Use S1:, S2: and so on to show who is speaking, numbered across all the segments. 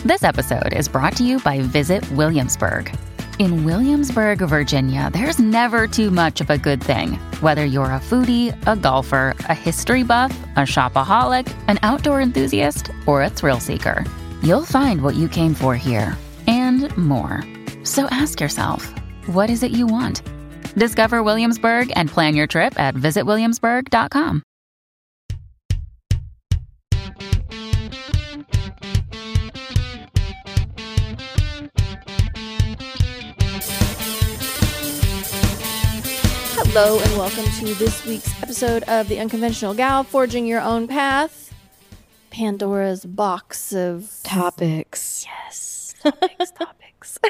S1: This episode is brought to you by Visit Williamsburg. In Williamsburg, Virginia, there's never too much of a good thing. Whether you're a foodie, a golfer, a history buff, a shopaholic, an outdoor enthusiast, or a thrill seeker, you'll find what you came for here and more. So ask yourself, what is it you want? Discover Williamsburg and plan your trip at visitwilliamsburg.com.
S2: Hello and welcome to this week's episode of The Unconventional Gal, Forging Your Own Path. Pandora's box of
S3: topics.
S2: Yes. Topics.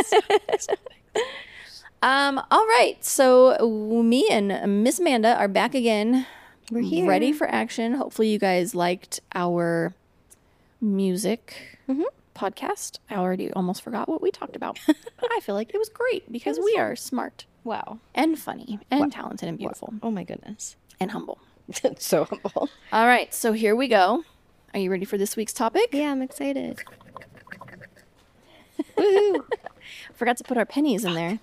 S2: All right. So me and Miss Amanda are back again.
S3: We're here.
S2: Ready for action. Hopefully you guys liked our music podcast. I already almost forgot what we talked about. But I feel like it was great because we are smart.
S3: Wow.
S2: And funny and talented and beautiful.
S3: Oh my goodness.
S2: And humble.
S3: So humble.
S2: All right, so here we go. Are you ready for this week's topic?
S3: Yeah, I'm excited.
S2: Woohoo! Forgot to put our pennies in there.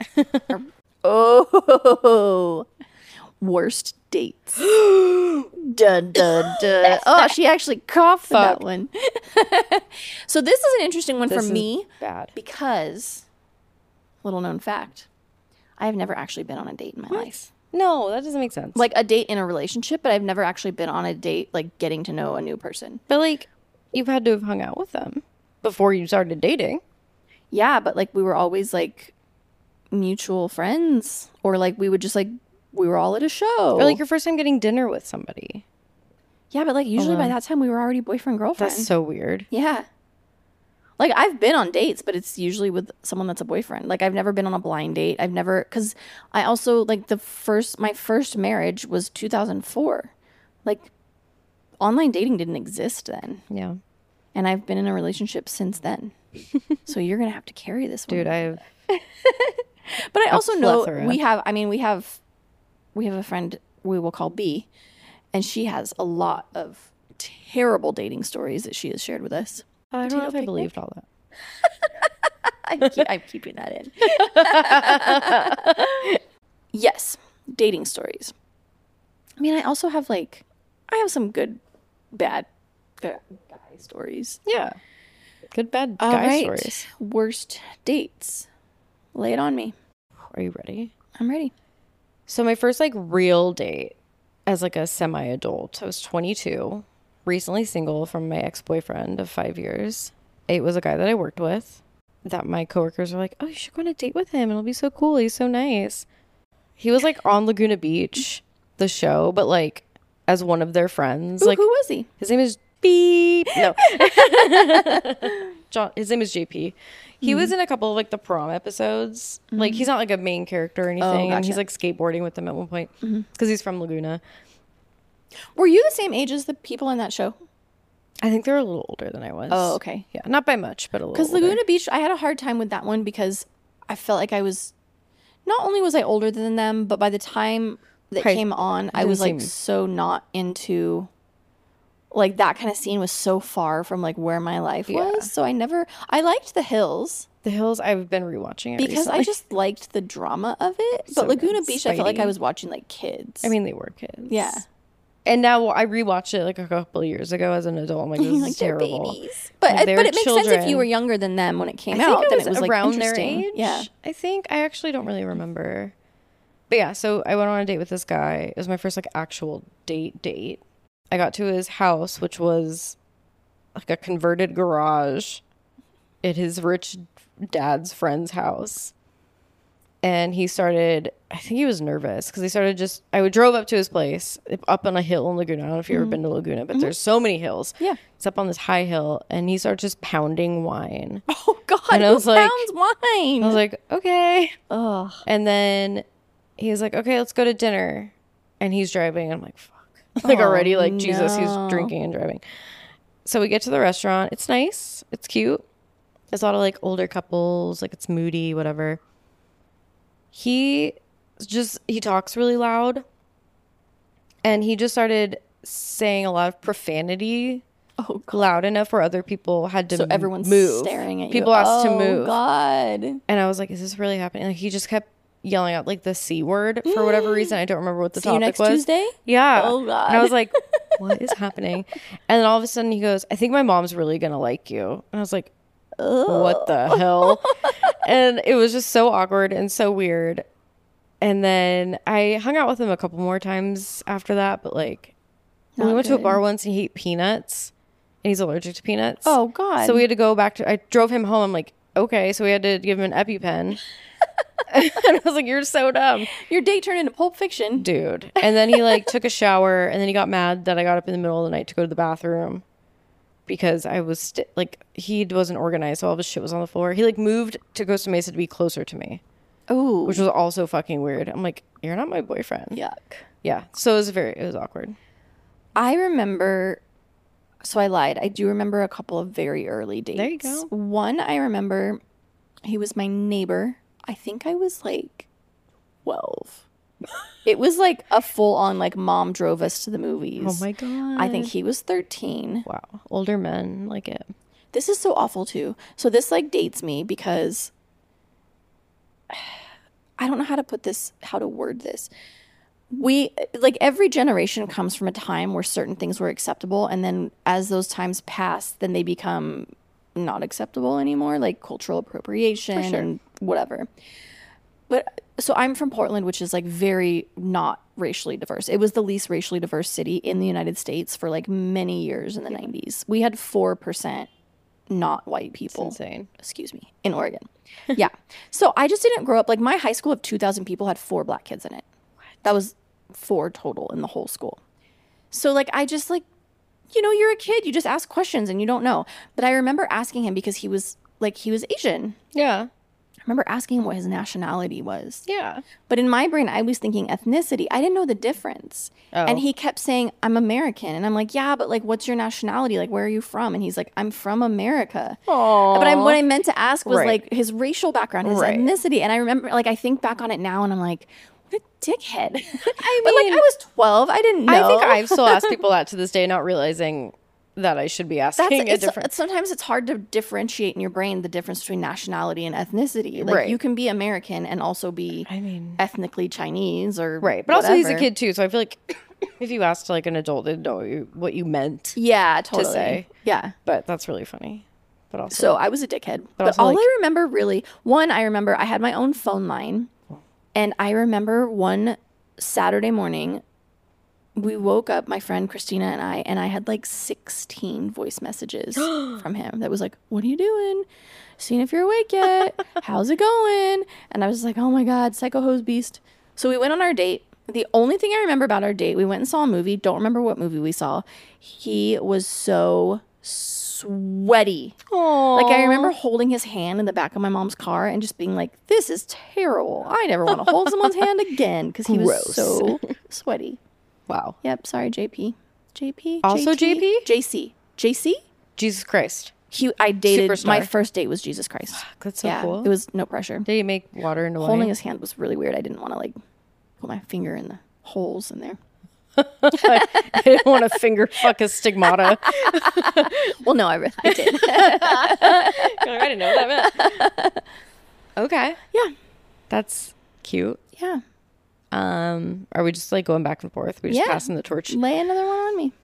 S2: Oh, worst dates. Dun, dun, dun. Oh, she actually coughed for that one. So this is an interesting one for me.
S3: Bad.
S2: Because, little known fact, I have never actually been on a date in my life.
S3: No, that doesn't make sense.
S2: Like a date in a relationship, but I've never actually been on a date, like getting to know a new person.
S3: But like, you've had to have hung out with them before you started dating.
S2: Yeah, but like we were always like mutual friends, or like we would just like, we were all at a show.
S3: Or like your first time getting dinner with somebody.
S2: Yeah, but like usually by that time we were already boyfriend, girlfriend.
S3: That's so weird.
S2: Yeah. Like I've been on dates, but it's usually with someone that's a boyfriend. Like I've never been on a blind date. I've never, because I also like my first marriage was 2004. Like online dating didn't exist then.
S3: Yeah.
S2: And I've been in a relationship since then. So you're going to have to carry this one.
S3: Dude, I have.
S2: But I also know
S3: plethora.
S2: we have a friend we will call B, and she has a lot of terrible dating stories that she has shared with us.
S3: I don't know if I believed all that.
S2: I'm keeping that in. Yes, dating stories. I mean, I also have I have some good, bad guy stories.
S3: Yeah. Good, bad
S2: All
S3: guy
S2: right.
S3: stories.
S2: Worst dates. Lay it on me.
S3: Are you ready?
S2: I'm ready.
S3: So my first real date as a semi-adult, I was 22, recently single from my ex-boyfriend of 5 years. It was a guy that I worked with that my coworkers were like, oh, you should go on a date with him. It'll be so cool. He's so nice. He was on Laguna Beach, the show, but as one of their friends.
S2: Ooh, who was he?
S3: His name is Beep. No. John, his name is JP. He was in a couple of the prom episodes. He's not a main character or anything. And he's skateboarding with them at one point because he's from Laguna.
S2: Were you the same age as the people in that show?
S3: I think they're a little older than I was.
S2: Oh, okay.
S3: Yeah, not by much, but a little.
S2: Because Laguna Beach, I had a hard time with that one because I felt like I was, not only was I older than them, but by the time that came on, I was so not into, that kind of scene was so far from where my life was. So I liked The Hills.
S3: The Hills, I've been rewatching it
S2: because
S3: recently.
S2: I just liked the drama of it.
S3: So
S2: but Laguna Beach, I felt like
S3: Spidey.
S2: I was watching kids.
S3: I mean, they were kids.
S2: Yeah.
S3: And now I rewatched it a couple of years ago as an adult. I'm like, this is
S2: they're
S3: terrible.
S2: babies. But it makes sense if you were younger than them when it came out.
S3: I think
S2: Then
S3: it was around their
S2: interesting.
S3: age.
S2: Yeah.
S3: I think. I actually don't really remember. But yeah, so I went on a date with this guy. It was my first actual date. I got to his house, which was a converted garage at his rich dad's friend's house. And he started, I think he was nervous because he started I drove up to his place up on a hill in Laguna. I don't know if you've ever been to Laguna, but there's so many hills.
S2: Yeah.
S3: It's up on this high hill and he started just pounding wine.
S2: Oh, God.
S3: And I was
S2: who
S3: like-
S2: pounds wine?
S3: I was like, okay.
S2: Ugh.
S3: And then he was like, okay, let's go to dinner. And he's driving. I'm like, fuck. Already Jesus, he's drinking and driving. So we get to the restaurant. It's nice. It's cute. There's a lot of older couples. It's moody, whatever. He talks really loud. And he just started saying a lot of profanity loud enough where other people had to
S2: so everyone's
S3: move.
S2: Staring at you.
S3: People asked to move.
S2: Oh, God.
S3: And I was like, is this really happening? Like, he just kept yelling out like the C word for whatever reason. I don't remember what the topic was.
S2: See you next Tuesday?
S3: Yeah.
S2: Oh, God.
S3: And I was like, what is happening? And then all of a sudden he goes, I think my mom's really going to like you. And I was like, what the hell? And it was just so awkward and so weird. And then I hung out with him a couple more times after that, but like we went to a bar once and he ate peanuts and he's allergic to peanuts.
S2: Oh, God.
S3: So we had to go back to, I drove him home. I'm like, okay. So we had to give him an EpiPen. And I was like, you're so dumb.
S2: Your date turned into Pulp Fiction.
S3: Dude. And then he like took a shower and then he got mad that I got up in the middle of the night to go to the bathroom because I was like, he wasn't organized. So all of his shit was on the floor. He like moved to Costa Mesa to be closer to me.
S2: Oh.
S3: Which was also fucking weird. I'm like, you're not my boyfriend.
S2: Yuck.
S3: Yeah. So it was awkward.
S2: I remember, so I lied. I do remember a couple of very early dates.
S3: There you go.
S2: One, I remember he was my neighbor. I think I was like 12. It was like a full on like mom drove us to the movies.
S3: Oh my God.
S2: I think he was 13.
S3: Wow. Older men like it.
S2: This is so awful too. So this like dates me because I don't know how to word this. We, like, every generation comes from a time where certain things were acceptable, and then as those times pass, then they become not acceptable anymore, like cultural appropriation and whatever. But so I'm from Portland, which is like very not racially diverse. It was the least racially diverse city in the United States for like many years in the 90s. We had 4% not white people.
S3: It's insane.
S2: Excuse me, in Oregon. Yeah. So I just didn't grow up, like my high school of 2,000 people had 4 black kids in it. That was 4 total in the whole school. So like I just like, you know, you're a kid, you just ask questions and you don't know. But I remember asking him because he was Asian.
S3: Yeah.
S2: I remember asking him what his nationality was.
S3: Yeah.
S2: But in my brain, I was thinking ethnicity. I didn't know the difference. Oh. And he kept saying, I'm American. And I'm like, yeah, but like, what's your nationality? Like, where are you from? And he's like, I'm from America.
S3: Aww.
S2: But what I meant to ask was like his racial background, his ethnicity. And I remember, like, I think back on it now and I'm like, what a dickhead. But like, I was 12. I didn't know.
S3: I think I've still asked people that to this day, not realizing that I should be asking a different.
S2: Sometimes it's hard to differentiate in your brain the difference between nationality and ethnicity. Like you can be American and also be, ethnically Chinese or
S3: but
S2: whatever.
S3: Also he's a kid too, so I feel like if you asked like an adult, they'd know what you meant.
S2: Yeah, totally.
S3: To say.
S2: Yeah,
S3: but that's really funny. But also,
S2: so I was a dickhead. But all I remember really, I remember I had my own phone line, and I remember one Saturday morning. We woke up, my friend Christina and I had like 16 voice messages from him that was like, what are you doing? Seeing if you're awake yet? How's it going? And I was like, oh my God, psycho hose beast. So we went on our date. The only thing I remember about our date, we went and saw a movie. Don't remember what movie we saw. He was so sweaty.
S3: Aww.
S2: Like I remember holding his hand in the back of my mom's car and just being like, this is terrible. I never want to hold someone's hand again because he was so sweaty.
S3: Wow.
S2: Yep. Sorry, JP.
S3: Also JP?
S2: JC?
S3: Jesus Christ.
S2: I dated,
S3: Superstar.
S2: My first date was Jesus Christ.
S3: That's so cool.
S2: It was no pressure.
S3: Did he make water into wine?
S2: Holding his hand was really weird. I didn't want to like put my finger in the holes in there.
S3: I didn't want to finger fuck a stigmata.
S2: Well, no, I did.
S3: I didn't know what that meant. Okay.
S2: Yeah.
S3: That's cute.
S2: Yeah.
S3: Are we just like going back and forth? We just passing the torch.
S2: Lay another one on me.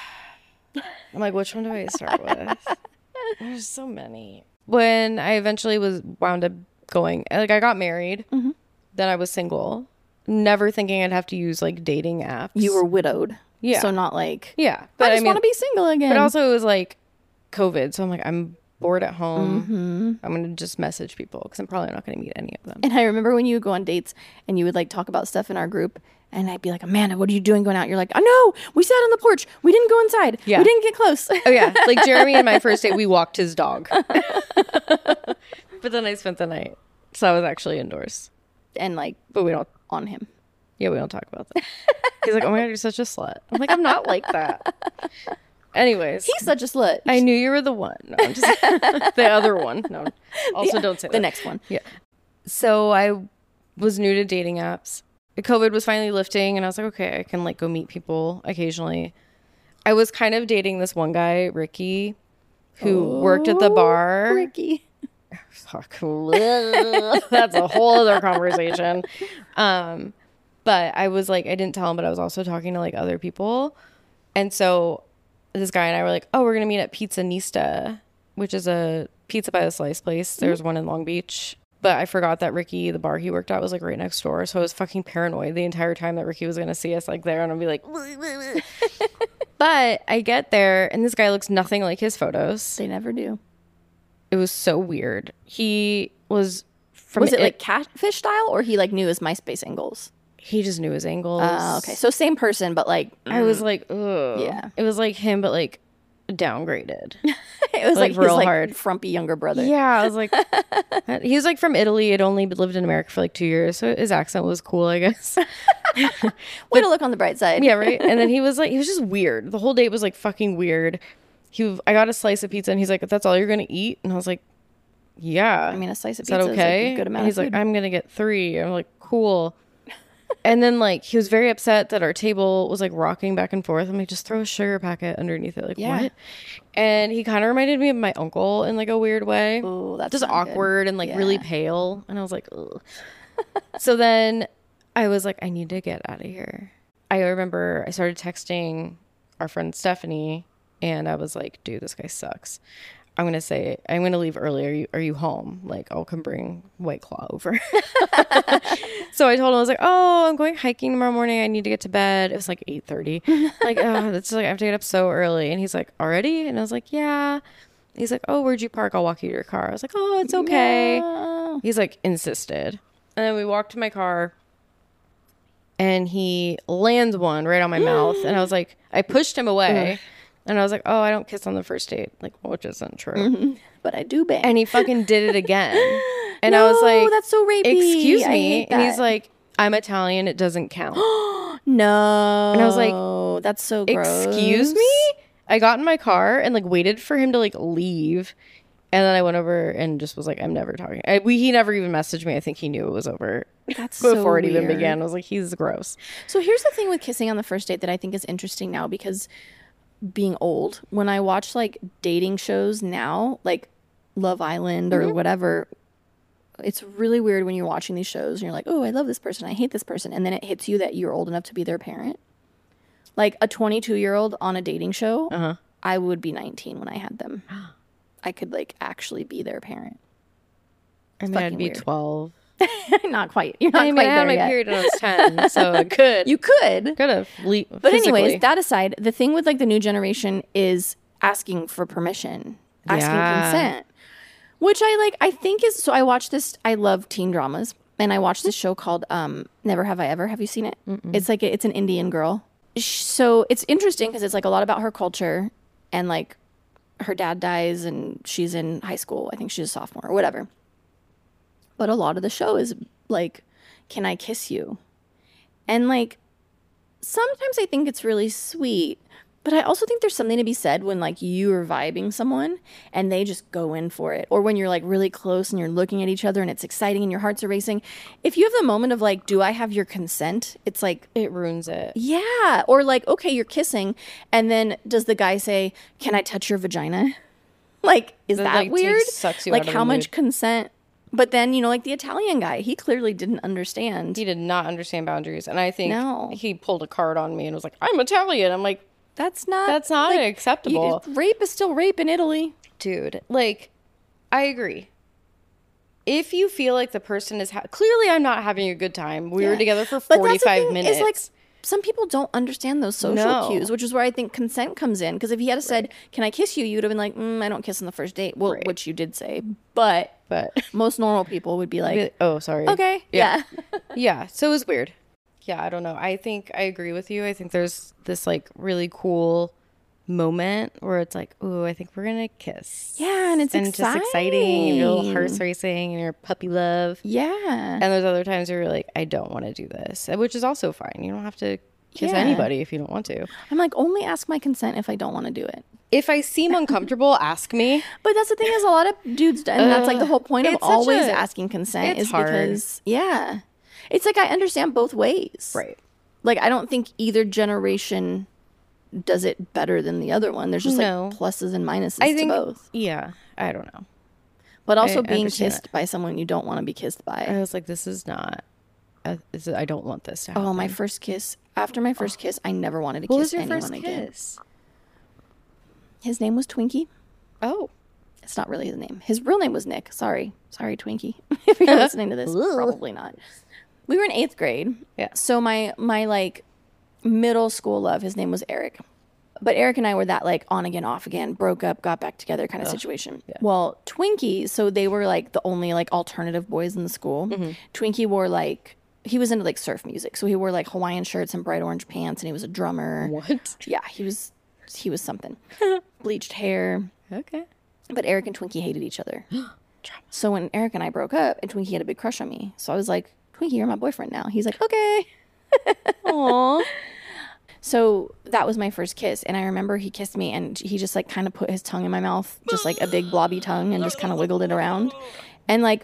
S3: I'm like, which one do I start with? There's so many. When I eventually wound up going, like I got married, then I was single, never thinking I'd have to use like dating apps.
S2: You were widowed.
S3: Yeah.
S2: So not like,
S3: but
S2: I just want to be single again.
S3: But also it was like COVID. So I'm like, I'm bored at home. I'm going to just message people because I'm probably not going to meet any of them.
S2: And I remember when you would go on dates and you would like talk about stuff in our group and I'd be like, Amanda, what are you doing going out? You're like, oh no, we sat on the porch. We didn't go inside. Yeah. We didn't get close.
S3: Oh yeah. Like Jeremy and my first date, we walked his dog. But then I spent the night. So I was actually indoors.
S2: And like,
S3: but we don't.
S2: On him.
S3: Yeah, we don't talk about that. He's like, oh my God, you're such a slut. I'm like, I'm not like that. Anyways.
S2: He's such a slut.
S3: I knew you were the one. No, I'm just the other one. No. Also don't say that.
S2: The next one.
S3: Yeah. So I was new to dating apps. COVID was finally lifting and I was like, okay, I can like go meet people occasionally. I was kind of dating this one guy, Ricky, who worked at the bar.
S2: Ricky.
S3: That's a whole other conversation. But I was like, I didn't tell him, but I was also talking to like other people. And so this guy and I were like, oh, we're going to meet at Pizza Nista, which is a pizza by the slice place. There's one in Long Beach. But I forgot that Ricky, the bar he worked at, was like right next door. So I was fucking paranoid the entire time that Ricky was going to see us like there. And I'd be like, but I get there and this guy looks nothing like his photos.
S2: They never do.
S3: It was so weird. He was from...
S2: Was it like catfish style or he like knew his MySpace angles?
S3: He just knew his angles.
S2: Okay. So same person, but like...
S3: I was like, ugh.
S2: Yeah.
S3: It was like him, but like downgraded.
S2: It was like
S3: real
S2: his
S3: hard.
S2: Like frumpy younger brother.
S3: Yeah. I was like... he was like from Italy. Had only lived in America for like 2 years. So his accent was cool, I guess.
S2: Way to look on the bright side.
S3: Yeah, right? And then he was just weird. The whole date was like fucking weird. I got a slice of pizza and he's like, that's all you're going to eat? And I was like, yeah.
S2: I mean, a slice of
S3: is
S2: pizza
S3: that okay?
S2: is like a good amount
S3: and he's
S2: of
S3: like,
S2: food.
S3: I'm going to get 3. I'm like, cool. And then like he was very upset that our table was like rocking back and forth. I'm like, just throw a sugar packet underneath it. Like, what? And he kind of reminded me of my uncle in like a weird way.
S2: Oh, that's
S3: just awkward good. And like really pale. And I was like, ugh. So then I was like, I need to get out of here. I remember I started texting our friend Stephanie and I was like, dude, this guy sucks. I'm going to leave early. Are you home? Like, I'll come bring White Claw over. So I told him, I was like, oh, I'm going hiking tomorrow morning. I need to get to bed. It was like 8:30. Like, oh, that's like, I have to get up so early. And he's like, already? And I was like, yeah. He's like, oh, where'd you park? I'll walk you to your car. I was like, oh, it's okay. No. He's like, insisted. And then we walked to my car and he lands one right on my mouth. And I was like, I pushed him away. And I was like, oh, I don't kiss on the first date, like, which isn't true.
S2: Mm-hmm. But I do bang.
S3: And he fucking did it again. And
S2: no,
S3: I was like,
S2: that's so rapey.
S3: Excuse me. And he's like, I'm Italian. It doesn't count.
S2: No.
S3: And I was like,
S2: that's so gross.
S3: Excuse me? I got in my car and like waited for him to like leave. And then I went over and just was like, I'm never talking. He never even messaged me. I think he knew it was over.
S2: That's
S3: before
S2: so
S3: it even
S2: weird.
S3: began. I was like, he's gross.
S2: So here's the thing with kissing on the first date that I think is interesting now because being old, when I watch like dating shows now, like Love Island or whatever, it's really weird when you're watching these shows and you're like, oh, I love this person, I hate this person, and then it hits you that you're old enough to be their parent. Like a 22-year-old on a dating show, I would be 19 when I had them. I could like actually be their parent.
S3: I mean, I'd be weird. 12.
S2: Not quite. You're not quite
S3: there yet. I had my period when I was 10, so I could.
S2: You could.
S3: Could have.
S2: But anyways, that aside, the thing with like the new generation is asking for permission, asking consent, which I think is, so I watched this, I love teen dramas, and I watched this show called Never Have I Ever. Have you seen it? Mm-mm. It's like, it's an Indian girl. So it's interesting because it's like a lot about her culture and like her dad dies and she's in high school. I think she's a sophomore or whatever. But a lot of the show is like, can I kiss you? And like, sometimes I think it's really sweet, but I also think there's something to be said when like you're vibing someone and they just go in for it. Or when you're like really close and you're looking at each other and it's exciting and your hearts are racing. If you have the moment of like, do I have your consent? It's like,
S3: it ruins it.
S2: Yeah. Or like, okay, you're kissing. And then does the guy say, can I touch your vagina? Like, is that like, weird? Like how much consent? But then, you know, like the Italian guy, he clearly didn't understand.
S3: He did not understand boundaries. And I think he pulled a card on me and was like, I'm Italian. I'm like, that's not like, acceptable.
S2: Rape is still rape in Italy.
S3: Dude, like, I agree. If you feel like the person is... clearly, I'm not having a good time. We were together for 45 minutes.
S2: Is like, some people don't understand those social cues, which is where I think consent comes in. Because if he had said, can I kiss you? You would have been like, I don't kiss on the first date. Well, which you did say. But most normal people would be like,
S3: oh, sorry.
S2: Okay. Yeah.
S3: Yeah. So it was weird. Yeah, I don't know. I think I agree with you. I think there's this like really cool moment where it's like, ooh, I think we're gonna kiss.
S2: Yeah, and it's
S3: just exciting, and your little heart's racing, and your puppy love.
S2: Yeah.
S3: And there's other times where you're like, I don't want to do this, which is also fine. You don't have to kiss anybody if you don't want to.
S2: I'm like, only ask my consent if I don't want to do it.
S3: If I seem uncomfortable, ask me.
S2: But that's the thing is a lot of dudes, and that's like the whole point of always asking consent is hard. Because, it's like I understand both ways.
S3: Right.
S2: Like I don't think either generation does it better than the other one. There's just like pluses and minuses to both.
S3: Yeah, I don't know.
S2: But also being kissed by someone you don't want to be kissed by.
S3: I was like, this is not. I don't want this to happen.
S2: Oh, my first kiss. After my first kiss, I never wanted to kiss anyone again. What was your first kiss? His name was Twinkie.
S3: Oh.
S2: It's not really his name. His real name was Nick. Sorry, Twinkie. If you're listening to this, probably not. We were in 8th grade.
S3: Yeah.
S2: So my like middle school love, his name was Eric. But Eric and I were that like on again, off again, broke up, got back together kind of situation. Yeah. Well, Twinkie, so they were like the only like alternative boys in the school. Mm-hmm. Twinkie wore like, he was into like surf music. So he wore like Hawaiian shirts and bright orange pants, and he was a drummer.
S3: What?
S2: Yeah, he was something. Bleached hair.
S3: Okay.
S2: But Eric and Twinkie hated each other. So when Eric and I broke up, and Twinkie had a big crush on me. So I was like, Twinkie, you're my boyfriend now. He's like, okay.
S3: Aww.
S2: So that was my first kiss. And I remember he kissed me, and he just like kind of put his tongue in my mouth, just like a big blobby tongue, and just kind of wiggled it around. And like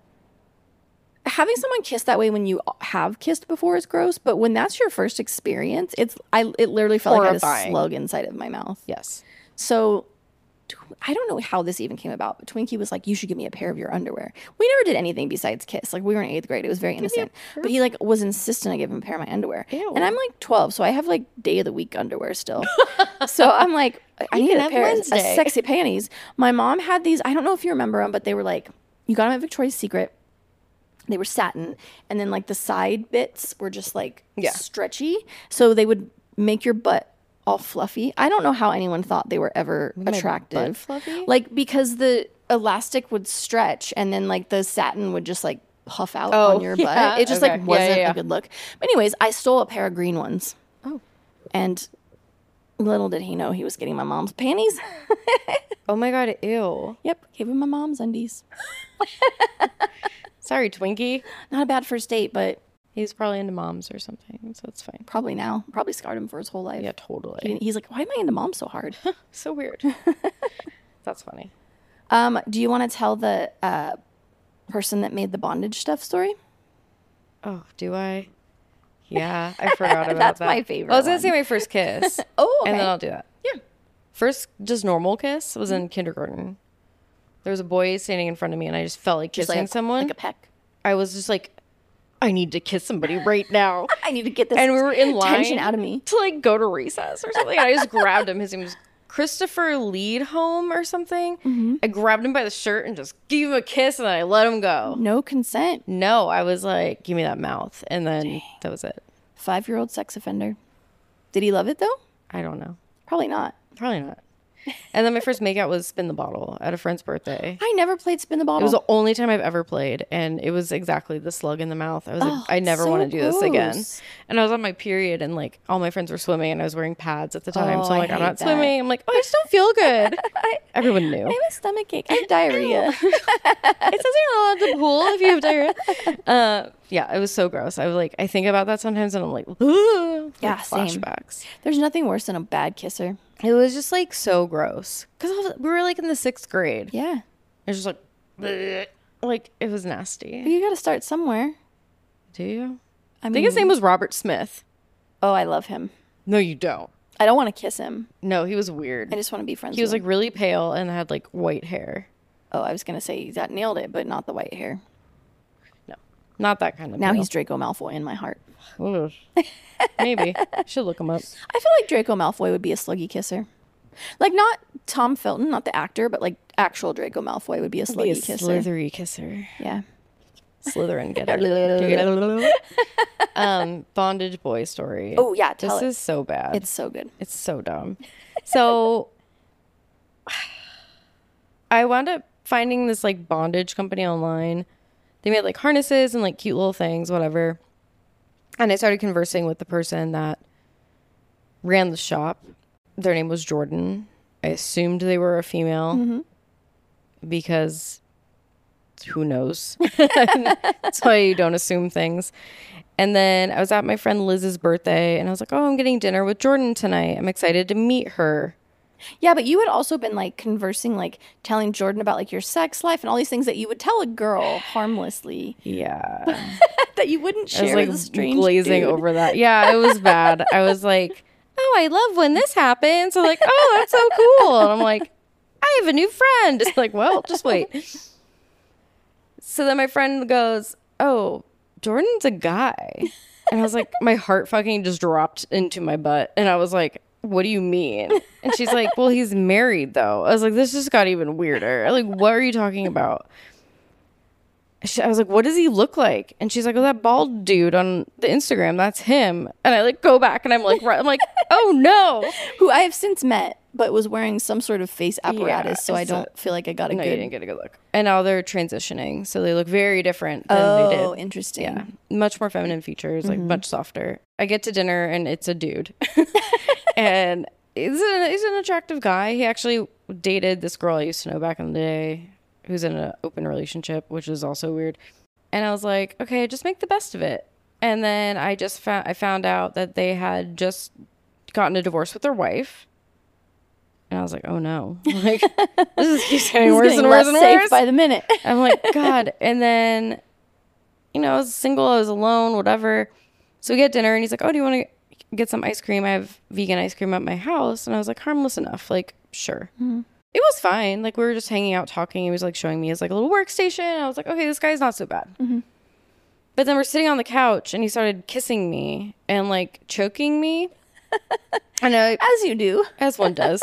S2: having someone kiss that way when you have kissed before is gross. But when that's your first experience, it literally felt like I had a slug inside of my mouth.
S3: Yes.
S2: So I don't know how this even came about, but Twinkie was like, you should give me a pair of your underwear. We never did anything besides kiss. Like, we were in 8th grade. It was very innocent. But he like was insistent I give him a pair of my underwear.
S3: Ew.
S2: And I'm like 12, so I have like day of the week underwear still. So I'm like, I need a pair of sexy panties. My mom had these, I don't know if you remember them, but they were like, you got them at Victoria's Secret. They were satin. And then like the side bits were just like stretchy. So they would make your butt all fluffy. I don't know how anyone thought they were ever attractive.
S3: Fluffy?
S2: Like, because the elastic would stretch and then like the satin would just like puff out on your butt. It just like wasn't a good look. But anyways, I stole a pair of green ones.
S3: Oh.
S2: And little did he know he was getting my mom's panties.
S3: Oh my God, ew.
S2: Yep, gave him my mom's undies.
S3: Sorry, Twinkie.
S2: Not a bad first date, but
S3: he's probably into moms or something, so it's fine.
S2: Probably now. Probably scarred him for his whole life.
S3: Yeah, totally.
S2: He's like, why am I into moms so hard?
S3: So weird. That's funny.
S2: Do you want to tell the person that made the bondage stuff story?
S3: Oh, do I? Yeah, I forgot about
S2: That's
S3: that.
S2: My favorite.
S3: I was going to say my first kiss.
S2: Oh, okay.
S3: And then I'll do that.
S2: Yeah.
S3: First, just normal kiss was in kindergarten. There was a boy standing in front of me, and I just felt like kissing someone.
S2: Like a peck.
S3: I was just like, I need to kiss somebody right now.
S2: I need to get this
S3: and we were in line
S2: tension out of me
S3: to like go to recess or something. And I just grabbed him. His name was Christopher Leadholm or something. Mm-hmm. I grabbed him by the shirt and just gave him a kiss, and then I let him go.
S2: No consent.
S3: No, I was like, give me that mouth. And then that was it.
S2: 5-year-old sex offender. Did he love it though?
S3: I don't know.
S2: Probably not.
S3: Probably not. And then my first makeout was Spin the Bottle at a friend's birthday.
S2: I never played Spin the Bottle.
S3: It was the only time I've ever played, and it was exactly the slug in the mouth. I was like, I never want to do this again. And I was on my period, and like all my friends were swimming, and I was wearing pads at the time. So I'm like, I'm not swimming. I'm like, I just don't feel good. Everyone knew.
S2: I have a stomach ache. I have diarrhea.
S3: It says you're not allowed to pool if you have diarrhea. Yeah, it was so gross. I was like, I think about that sometimes, and I'm like,
S2: yeah,
S3: flashbacks.
S2: Same. There's nothing worse than a bad kisser.
S3: It was just like so gross because we were like in the 6th grade.
S2: Yeah,
S3: it was just like, bleh. Like it was nasty.
S2: But you got to start somewhere.
S3: Do you? I think his name was Robert Smith.
S2: Oh, I love him.
S3: No, you don't.
S2: I don't want to kiss him.
S3: No, he was weird.
S2: I just want to be friends.
S3: He was like really pale and had like white hair.
S2: Oh, I was gonna say that nailed it, but not the white hair.
S3: No, not that kind of.
S2: Now
S3: pale.
S2: He's Draco Malfoy in my heart.
S3: Maybe. Should look him up.
S2: I feel like Draco Malfoy would be a sluggy kisser. Like not Tom Felton, not the actor, but like actual Draco Malfoy would be a sluggy kisser.
S3: Slithery kisser.
S2: Yeah.
S3: Slytherin, get it. Bondage boy story.
S2: Oh yeah,
S3: this is so bad.
S2: It's so good.
S3: It's so dumb. So I wound up finding this like bondage company online. They made like harnesses and like cute little things, whatever. And I started conversing with the person that ran the shop. Their name was Jordan. I assumed they were a female because who knows? That's why you don't assume things. And then I was at my friend Liz's birthday, and I was like, oh, I'm getting dinner with Jordan tonight. I'm excited to meet her.
S2: Yeah, but you had also been like conversing, like telling Jordan about like your sex life and all these things that you would tell a girl harmlessly.
S3: Yeah.
S2: That you wouldn't share with a strange
S3: glazing
S2: dude.
S3: Over that. Yeah, it was bad. I was like, oh, oh, I love when this happens. I'm like, oh, that's so cool. And I'm like, I have a new friend. It's like, well, just wait. So then my friend goes, oh, Jordan's a guy. And I was like, my heart fucking just dropped into my butt. And I was like, what do you mean? And she's like, well, he's married though. I was like, this just got even weirder. Like, what are you talking about? I was like, what does he look like? And she's like, oh, that bald dude on the Instagram, that's him. And I like go back and I'm like, oh no.
S2: Who I have since met, but was wearing some sort of face apparatus. So I don't feel like I got a
S3: no,
S2: good.
S3: You didn't get a good look. And now they're transitioning. So they look very different than they did.
S2: Oh, interesting.
S3: Yeah. Much more feminine features, like much softer. I get to dinner and it's a dude. And he's an attractive guy. He actually dated this girl I used to know back in the day who's in an open relationship, which is also weird. And I was like, okay, just make the best of it. And then I found out that they had just gotten a divorce with their wife. And I was like, oh no. Like, this is getting worse and worse and worse
S2: by the minute.
S3: I'm like, God. And then, you know, I was single, I was alone, whatever. So we get dinner and he's like, oh, do you want to get some ice cream? I have vegan ice cream at my house. And I was like, harmless enough. Like, sure. Mm-hmm. It was fine. Like, we were just hanging out talking. He was like showing me his like little workstation. I was like, okay, this guy's not so bad. Mm-hmm. But then we're sitting on the couch and he started kissing me and like choking me. I know,
S2: as you do,
S3: as one does.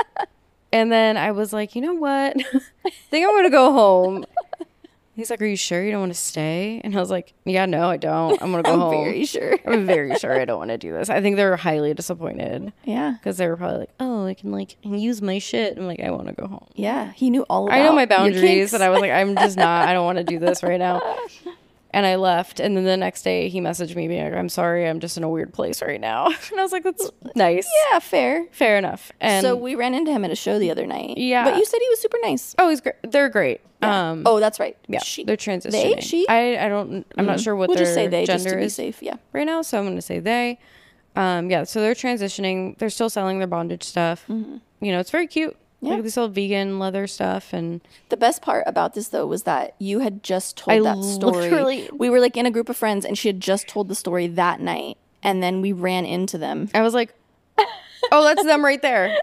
S3: And then I was like, you know what? I think I'm going to go home. He's like, are you sure you don't want to stay? And I was like, yeah, no, I don't. I'm going to go home.
S2: I'm very sure.
S3: I'm very sure I don't want to do this. I think they were highly disappointed.
S2: Yeah.
S3: Because they were probably like, oh, I can use my shit. I'm like, I want to go home.
S2: Yeah. He knew all about
S3: I know my boundaries. And I was like, I'm just not, I don't want to do this right now. And I left. And then the next day he messaged me being like, I'm sorry, I'm just in a weird place right now. And I was like, that's nice.
S2: Yeah, fair.
S3: Fair enough. And
S2: so we ran into him at a show the other night.
S3: Yeah.
S2: But you said he was super nice.
S3: Oh, he's great. They're great.
S2: Yeah. Oh, that's right.
S3: Yeah. They're transitioning.
S2: They? She?
S3: I'm not sure what
S2: we'll
S3: their
S2: just say they,
S3: gender
S2: just to be
S3: is
S2: safe. Yeah.
S3: right now. So I'm going to say they. Yeah. So they're transitioning. They're still selling their bondage stuff. Mm-hmm. You know, it's very cute. Yeah. Like they sell vegan leather stuff. And
S2: the best part about this though was that you had just told that story. We were like in a group of friends and she had just told the story that night. And then we ran into them.
S3: I was like, oh, that's them right there.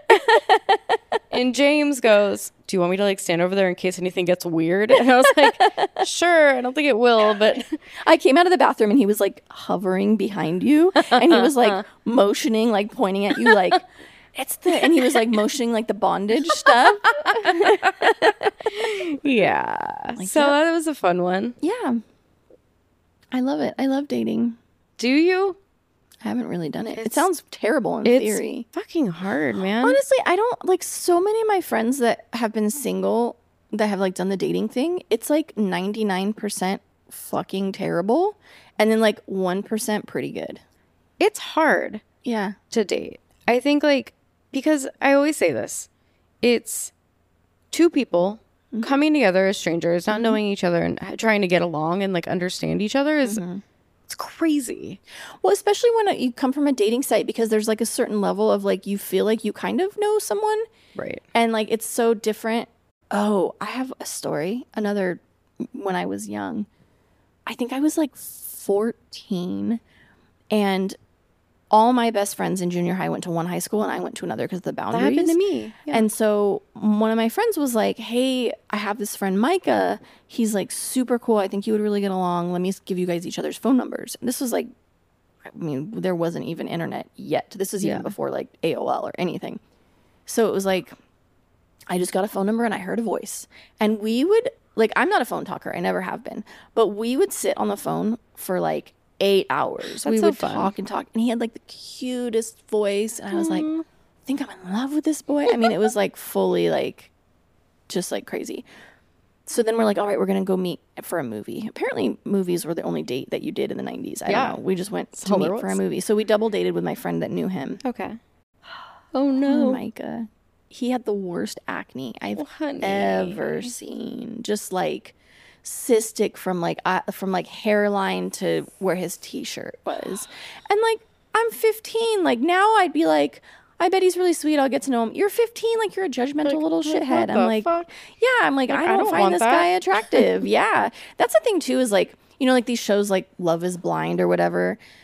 S3: And James goes, do you want me to like stand over there in case anything gets weird? And I was like, sure, I don't think it will, but
S2: I came out of the bathroom and he was like hovering behind you and he was like motioning, like pointing at you like and he was like motioning like the bondage stuff.
S3: Yeah. Like, so that was a fun one.
S2: Yeah. I love it. I love dating.
S3: Do you?
S2: I haven't really done it. It sounds terrible in theory.
S3: It's fucking hard, man.
S2: Honestly, I don't like so many of my friends that have been single that have like done the dating thing. It's like 99% fucking terrible and then like 1% pretty good.
S3: It's hard.
S2: Yeah.
S3: To date. I think like, because I always say this, it's two people coming together as strangers, not knowing each other and trying to get along and like understand each other is it's crazy.
S2: Well, especially when you come from a dating site because there's like a certain level of like you feel like you kind of know someone.
S3: Right.
S2: And like it's so different. Oh, I have a story. Another when I was young. I think I was like 14 and all my best friends in junior high went to one high school and I went to another because of the boundaries.
S3: That happened to me.
S2: Yeah. And so one of my friends was like, hey, I have this friend, Micah. He's like super cool. I think you would really get along. Let me give you guys each other's phone numbers. And this was like, I mean, there wasn't even internet yet. This is even before like AOL or anything. So it was like, I just got a phone number and I heard a voice. And we would, like, I'm not a phone talker. I never have been. But we would sit on the phone for like 8 hours. We would talk and talk. And he had like the cutest voice. And I was like, I think I'm in love with this boy. I mean, it was like fully like, just like crazy. So then we're like, all right, we're going to go meet for a movie. Apparently movies were the only date that you did in the 90s. I don't know. We just went to meet for a movie. So we double dated with my friend that knew him.
S3: Okay. Oh no.
S2: Oh, Micah. He had the worst acne I've ever seen. Just like cystic from like hairline to where his t-shirt was. And like I'm 15. Like now I'd be like, I bet he's really sweet. I'll get to know him. You're 15. Like you're a judgmental little shithead. I'm like, yeah. I'm like, I don't find this guy attractive. Yeah. That's the thing too is like, you know, like these shows like Love is Blind or whatever.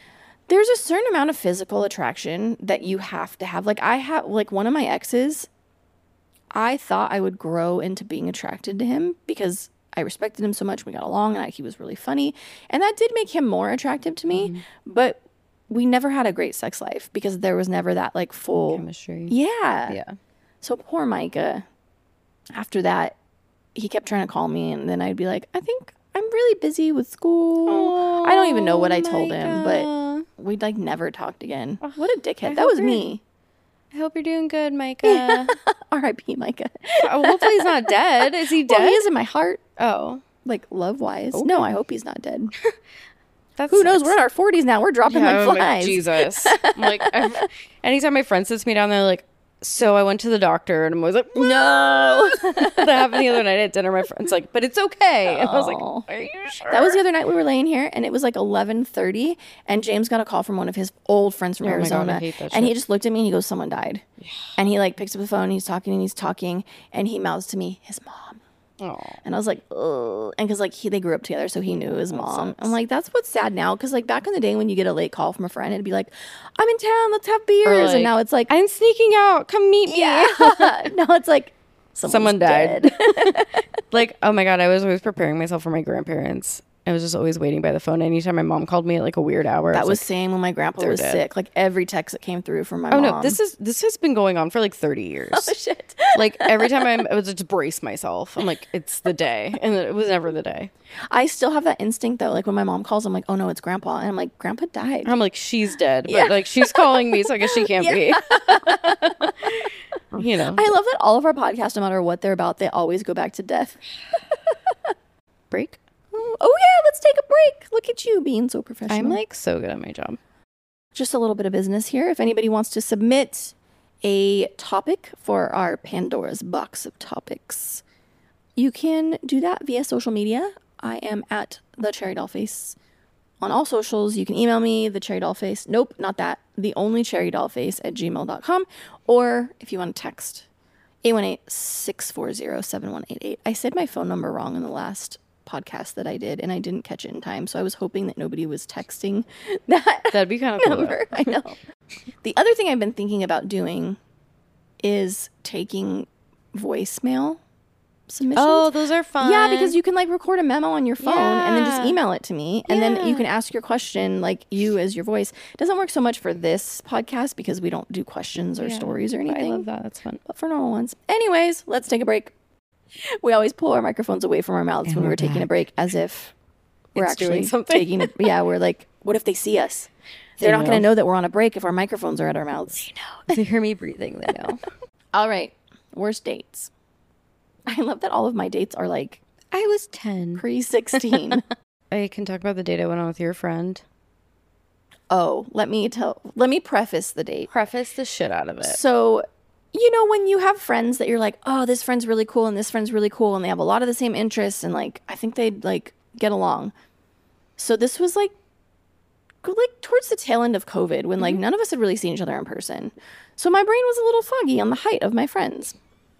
S2: There's a certain amount of physical attraction that you have to have. Like one of my exes, I thought I would grow into being attracted to him because I respected him so much. We got along and he was really funny. And that did make him more attractive to me. But we never had a great sex life because there was never that like full
S3: chemistry.
S2: Yeah.
S3: Yeah.
S2: So poor Micah. After that, he kept trying to call me, and then I'd be like, I think I'm really busy with school.
S3: Oh,
S2: I don't even know what I told him, but we'd like never talked again. What a dickhead. That was me.
S3: I hope you're doing good, Micah.
S2: R.I.P. Micah.
S3: Hopefully he's not dead. Is he dead?
S2: Well, he is in my heart.
S3: Oh.
S2: Like love-wise.
S3: Okay.
S2: No, I hope he's not dead.
S3: Who
S2: knows? We're in our 40s now. We're dropping like flies.
S3: Like, Jesus. I'm like, anytime my friend sits me down, they're like, so I went to the doctor, and I'm always like, no. That happened the other night at dinner. My friend's like, but it's okay. And I was like, are you sure?
S2: That was the other night we were laying here, and it was like 11:30, and James got a call from one of his old friends from Arizona.
S3: God, I hate that
S2: and
S3: shit.
S2: he just looked at me and he goes, someone died. Yeah. And he like picks up the phone, and he's talking, and he mouths to me, his mom.
S3: Oh.
S2: And I was like, ugh. And because like they grew up together, so he knew his mom. I'm like, that's what's sad now, because like back in the day when you get a late call from a friend, it'd be like, I'm in town, let's have beers.
S3: Like,
S2: and now it's like,
S3: I'm sneaking out, come meet me.
S2: Yeah. No, it's like
S3: someone died. Like, oh my God, I was always preparing myself for my grandparents. I was just always waiting by the phone. Anytime my mom called me at like a weird hour.
S2: That was
S3: like,
S2: same when my grandpa was sick. Like every text that came through from my mom.
S3: Oh no, this has been going on for like 30 years.
S2: Oh shit.
S3: Like every time I would just brace myself. I'm like, it's the day. And it was never the day.
S2: I still have that instinct though. Like when my mom calls, I'm like, oh no, it's grandpa. And I'm like, grandpa died.
S3: I'm like, she's dead. But like she's calling me, so I guess she can't be. You know.
S2: I love that all of our podcasts, no matter what they're about, they always go back to death.
S3: Break?
S2: Oh yeah, let's take a break. Look at you being so professional.
S3: I'm like so good at my job.
S2: Just a little bit of business here. If anybody wants to submit a topic for our Pandora's box of topics, you can do that via social media. I am at the Cherry Dollface on all socials. You can email me, the Cherry Dollface. Nope, not that. The only Cherry Dollface at gmail.com. Or if you want to text 818-640-7188. I said my phone number wrong in the last podcast that I did, and I didn't catch it in time, so I was hoping that nobody was texting that.
S3: That'd be kind of cool.
S2: Number. I know. The other thing I've been thinking about doing is taking voicemail submissions.
S3: Oh, those are fun.
S2: Yeah, because you can like record a memo on your phone and then just email it to me, and then you can ask your question like you as your voice. It doesn't work so much for this podcast because we don't do questions or stories or anything.
S3: I love that. That's fun.
S2: But for normal ones. Anyways, let's take a break. We always pull our microphones away from our mouths when we're taking a break, as if we're actually taking it. Yeah, we're like, what if they see us? They're not going to know that we're on a break if our microphones are at our mouths.
S3: They know. If they hear me breathing, they know.
S2: All right. Worst dates. I love that all of my dates are like
S3: I was 10.
S2: Pre-16.
S3: I can talk about the date I went on with your friend.
S2: Oh, let me preface the date.
S3: Preface the shit out of it.
S2: So, you know, when you have friends that you're like, oh, this friend's really cool and this friend's really cool and they have a lot of the same interests and like, I think they'd like get along. So this was like towards the tail end of COVID when like none of us had really seen each other in person. So my brain was a little foggy on the height of my friends.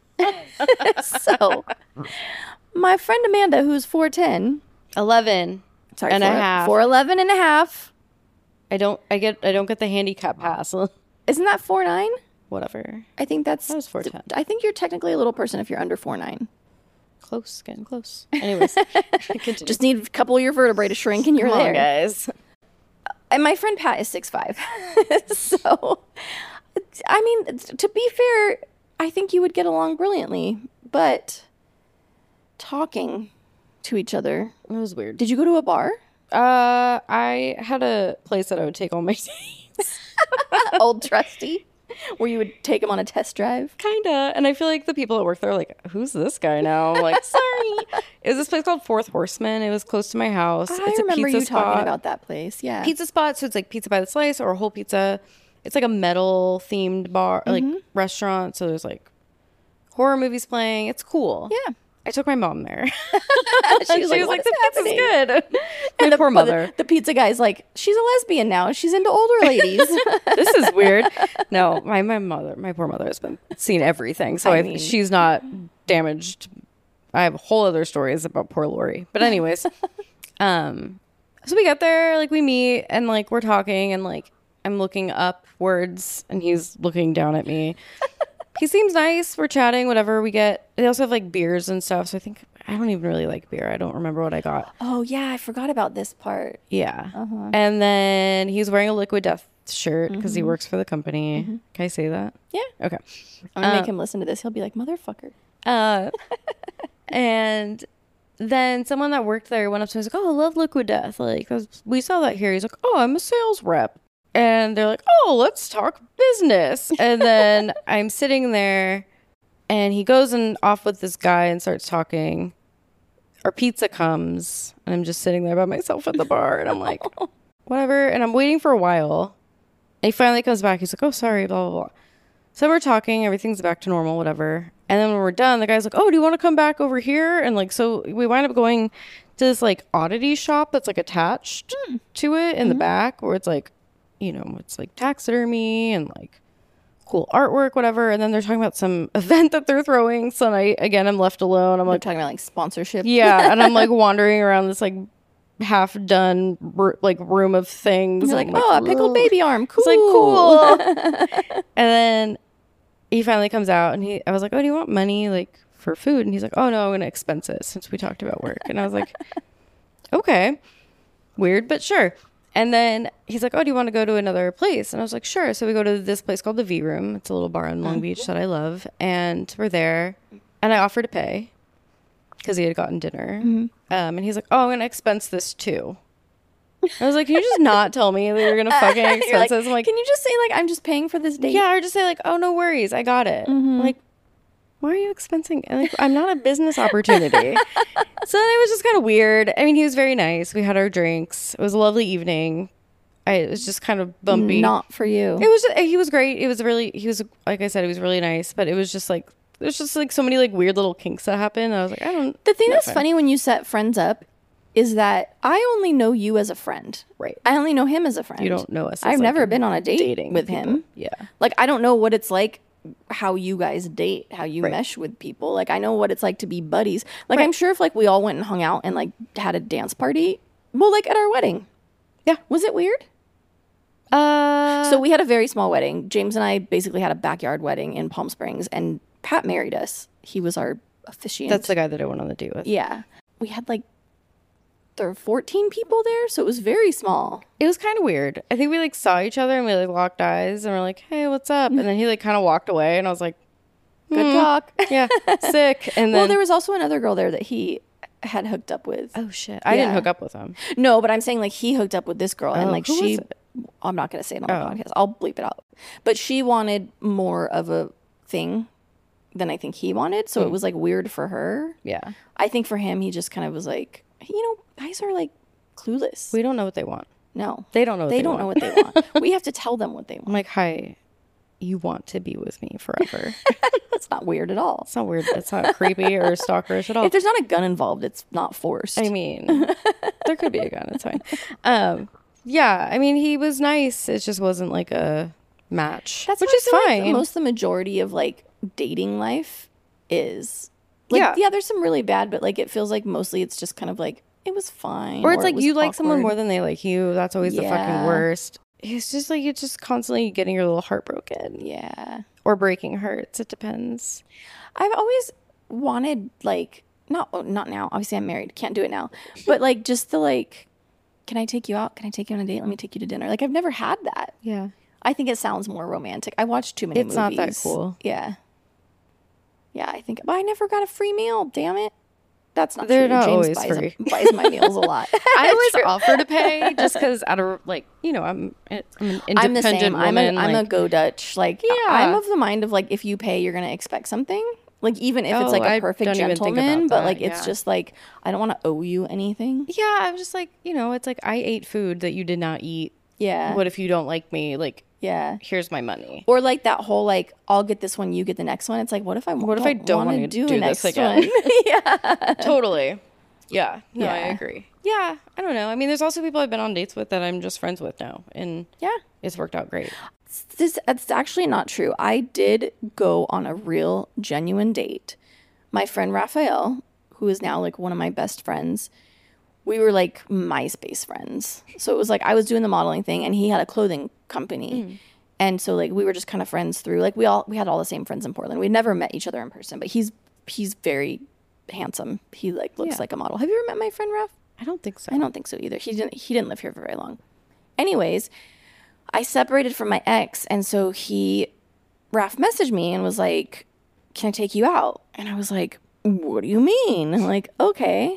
S2: So my friend Amanda, who's 4'10",
S3: 11
S2: sorry,
S3: and a half.
S2: 4'11" and a half.
S3: I don't get the handicap pass.
S2: Isn't that 4'9"?
S3: Whatever.
S2: I think that
S3: was 4'10".
S2: I think you're technically a little person if you're under 4'9".
S3: Close, getting close. Anyways,
S2: just need a couple of your vertebrae to shrink and you're
S3: Come
S2: there,
S3: on, guys.
S2: And my friend Pat is 6'5". So, I mean, to be fair, I think you would get along brilliantly, but talking to each other,
S3: it was weird.
S2: Did you go to a bar?
S3: I had a place that I would take all my dates.
S2: Old Trusty, where you would take them on a test drive.
S3: Kinda. And I feel like the people that work there are like, who's this guy now? I'm like, sorry. It was this place called Fourth Horseman. It was close to my house.
S2: It's a pizza spot. Talking about that place. Yeah,
S3: pizza spot. So it's like pizza by the slice or a whole pizza. It's like a metal themed bar, like restaurant. So there's like horror movies playing. It's cool.
S2: Yeah.
S3: I took my mom there.
S2: she was like, the pizza's
S3: good. And the poor mother.
S2: The pizza guy's like, she's a lesbian now. She's into older ladies.
S3: This is weird. No, my poor mother has been seen everything. So she's not damaged. I have whole other stories about poor Lori. But anyways, So we get there, like we meet and like we're talking and like I'm looking upwards and he's looking down at me. He seems nice. We're chatting, whatever we get. They also have like beers and stuff. So I don't even really like beer. I don't remember what I got.
S2: Oh, yeah. I forgot about this part.
S3: Yeah. And then he's wearing a Liquid Death shirt because he works for the company. Can I say that?
S2: Yeah.
S3: Okay.
S2: I'm going to make him listen to this. He'll be like, motherfucker.
S3: And then someone that worked there went up to me and was like, oh, I love Liquid Death. Like, we saw that here. He's like, oh, I'm a sales rep. And they're like, oh, let's talk business. And then I'm sitting there and he goes and off with this guy and starts talking. Our pizza comes and I'm just sitting there by myself at the bar. And I'm like, whatever. And I'm waiting for a while. And he finally comes back. He's like, oh, sorry, blah, blah, blah. So we're talking. Everything's back to normal, whatever. And then when we're done, the guy's like, oh, do you want to come back over here? And like, so we wind up going to this like oddity shop that's like attached to it in the back where it's like, you know, it's like taxidermy and like cool artwork, whatever. And then they're talking about some event that they're throwing. So again, I'm left alone. I'm
S2: They're
S3: like
S2: talking about like sponsorship.
S3: Yeah. And I'm like wandering around this like half done like room of things.
S2: You're like, oh, a pickled baby arm. Cool.
S3: It's like cool. And then he finally comes out and I was like, oh, do you want money like for food? And he's like, oh no, I'm going to expense it since we talked about work. And I was like, okay, weird, but sure. And then he's like, oh, do you want to go to another place? And I was like, sure. So we go to this place called the V Room. It's a little bar in Long Beach that I love. And we're there. And I offered to pay because he had gotten dinner. And he's like, oh, I'm going to expense this too. I was like, can you just not tell me that you're going to fucking expense this? I'm like,
S2: can you just say like, I'm just paying for this date?
S3: Yeah, or just say like, oh, no worries. I got it. I'm like, why are you expensing? And like, I'm not a business opportunity. So then it was just kind of weird. I mean, he was very nice. We had our drinks. It was a lovely evening. It was just kind of bumpy.
S2: Not for you.
S3: It was. He was great. He was like I said, he was really nice. But it was just like there's just like so many like weird little kinks that happen. I was like, I don't.
S2: The thing that's funny when you set friends up is that I only know you as a friend.
S3: Right.
S2: I only know him as a friend.
S3: You don't know us.
S2: I've never been on a date with him.
S3: Yeah.
S2: Like I don't know what it's like. How you guys date, how you mesh with people. Like I know what it's like to be buddies. Like I'm sure if like we all went and hung out and like had a dance party, well, like at our wedding. Yeah. Was it weird? So we had a very small wedding. James and I basically had a backyard wedding in Palm Springs and Pat married us. He was our officiant.
S3: That's the guy that I went on the date with.
S2: Yeah. We had like there were 14 people there, so it was very small.
S3: It was kind of weird. I think we like saw each other and we like locked eyes and we're like, hey, what's up? And then he like kind of walked away and I was like,
S2: good talk.
S3: Yeah, sick. And then
S2: well, there was also another girl there that he had hooked up with.
S3: Oh shit. I didn't hook up with him.
S2: No, but I'm saying like he hooked up with this girl and like she I'm not going to say it on the podcast. I'll bleep it out. But she wanted more of a thing than I think he wanted, so it was like weird for her.
S3: Yeah.
S2: I think for him he just kind of was like, you know, guys are like clueless.
S3: We don't know what they want.
S2: No.
S3: They don't know what they want.
S2: They don't know what they want. We have to tell them what they want.
S3: I'm like, hi, you want to be with me forever.
S2: That's not weird at all.
S3: It's not weird. It's not creepy or stalkerish at all.
S2: If there's not a gun involved, it's not forced.
S3: I mean, there could be a gun. It's fine. Yeah, I mean, he was nice. It just wasn't like a match, which is fine.
S2: Like the majority of like dating life is... Like, yeah, there's some really bad, but like it feels like mostly it's just kind of like it was fine.
S3: Or it's like you like someone more than they like you. That's always the fucking worst. It's just like it's just constantly getting your little heart broken.
S2: Yeah.
S3: Or breaking hearts. It depends.
S2: I've always wanted like not now. Obviously I'm married. Can't do it now. But like just the like, can I take you out? Can I take you on a date? Let me take you to dinner. Like I've never had that.
S3: Yeah.
S2: I think it sounds more romantic. I watched too many movies.
S3: It's not that cool.
S2: Yeah. Yeah, I think, but I never got a free meal. Damn it. That's not
S3: They're
S2: true.
S3: not
S2: James
S3: always free.
S2: buys my meals a lot.
S3: I always offer to pay just because out of like, you know, I'm an independent
S2: I'm the same.
S3: woman.
S2: I'm a go Dutch. Like, yeah. I'm of the mind of like, if you pay, you're going to expect something. Like, even if it's like a perfect gentleman, but like, it's just like, I don't want to owe you anything.
S3: Yeah. I'm just like, you know, it's like I ate food that you did not eat.
S2: Yeah.
S3: What if you don't like me? Like,
S2: yeah,
S3: here's my money.
S2: Or like that whole like, I'll get this one, you get the next one. It's like, what if I don't want to do
S3: this again? Yeah, totally. Yeah, no, I agree. Yeah, I don't know. I mean, there's also people I've been on dates with that I'm just friends with now, and it's worked out great.
S2: It's actually not true. I did go on a real genuine date. My friend Raphael, who is now like one of my best friends, we were like MySpace friends. So it was like I was doing the modeling thing and he had a clothing company. And so like we were just kind of friends through like we had all the same friends in Portland. We'd never met each other in person, but he's very handsome. He like looks like a model. Have you ever met my friend Raph?
S3: I don't think so.
S2: I don't think so either. He didn't live here for very long. Anyways, I separated from my ex, and so Raph messaged me and was like, "Can I take you out?" And I was like, "What do you mean?" I'm like, "Okay."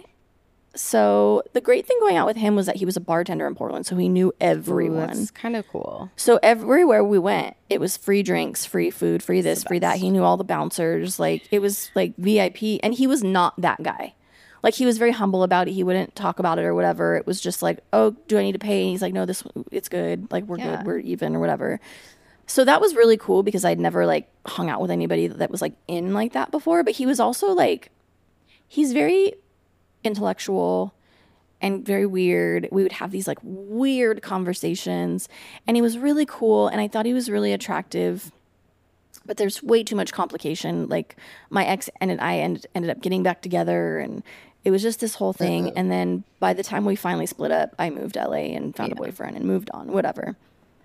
S2: So the great thing going out with him was that he was a bartender in Portland, so he knew everyone.
S3: Ooh, that's kind of cool.
S2: So everywhere we went, it was free drinks, free food, free this, free that. He knew all the bouncers. Like, it was like VIP, and he was not that guy. Like, he was very humble about it. He wouldn't talk about it or whatever. It was just like, "Oh, do I need to pay?" And he's like, "No, it's good. Like, we're good. We're even," or whatever. So that was really cool because I'd never like hung out with anybody that was like in like that before. But he was also like, he's very intellectual and very weird. We would have these like weird conversations, and he was really cool, and I thought he was really attractive. But there's way too much complication. Like, my ex and I ended up getting back together, and it was just this whole thing. And then by the time we finally split up, I moved to LA and found a boyfriend and moved on, whatever.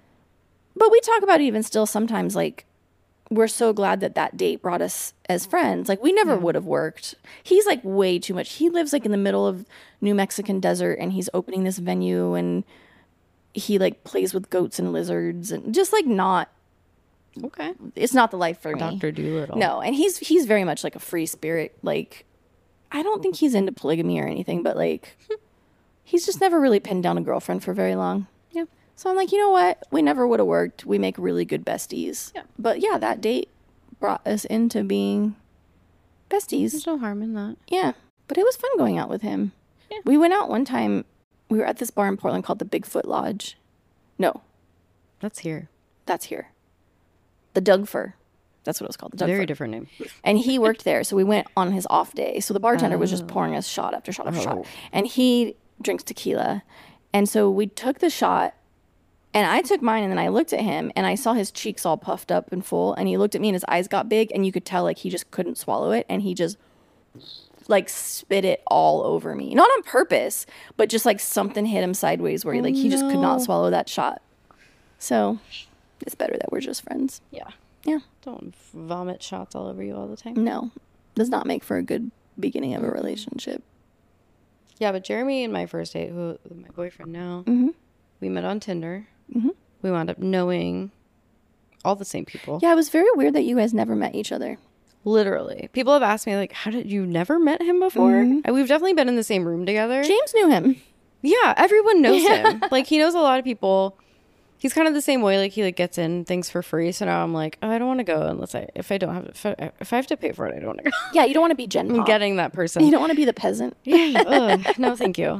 S2: But we talk about it even still sometimes, like, we're so glad that date brought us as friends. Like, we never would have worked. He's like way too much. He lives like in the middle of New Mexican desert, and he's opening this venue, and he like plays with goats and lizards, and just like not.
S3: Okay.
S2: It's not the life for me.
S3: Dr. Dolittle.
S2: No, and he's very much like a free spirit. Like, I don't think he's into polygamy or anything, but like, he's just never really pinned down a girlfriend for very long.
S3: Yeah.
S2: So I'm like, you know what? We never would have worked. We make really good besties.
S3: Yeah.
S2: But yeah, that date brought us into being besties.
S3: There's no harm in that.
S2: Yeah. But it was fun going out with him. Yeah. We went out one time. We were at this bar in Portland called the Bigfoot Lodge. No.
S3: That's here.
S2: That's here. The Doug Fir. That's what it was called. The Doug
S3: Very
S2: Fir.
S3: different name.
S2: And he worked there. So we went on his off day. So the bartender was just pouring us shot after shot after shot. And he drinks tequila. And so we took the shot. And I took mine, and then I looked at him, and I saw his cheeks all puffed up and full, and he looked at me, and his eyes got big, and you could tell, like, he just couldn't swallow it, and he just, like, spit it all over me. Not on purpose, but just, like, something hit him sideways where, he just could not swallow that shot. So, it's better that we're just friends.
S3: Yeah.
S2: Yeah.
S3: Don't vomit shots all over you all the time.
S2: No. Does not make for a good beginning of a relationship.
S3: Yeah, but Jeremy and my first date, who my boyfriend now, we met on Tinder. We wound up knowing all the same people.
S2: Yeah, it was very weird that you guys never met each other.
S3: Literally. People have asked me, like, how did you never met him before? And we've definitely been in the same room together.
S2: James knew him.
S3: Yeah, everyone knows him. Like, he knows a lot of people. He's kind of the same way. Like, he like gets in things for free. So now I'm like, oh, I don't want to go unless if I have to pay for it, I don't want to go.
S2: Yeah, you don't want to be Gen Pop.
S3: I'm getting that person.
S2: You don't want to be the peasant.
S3: Yeah. Ugh, no, thank you.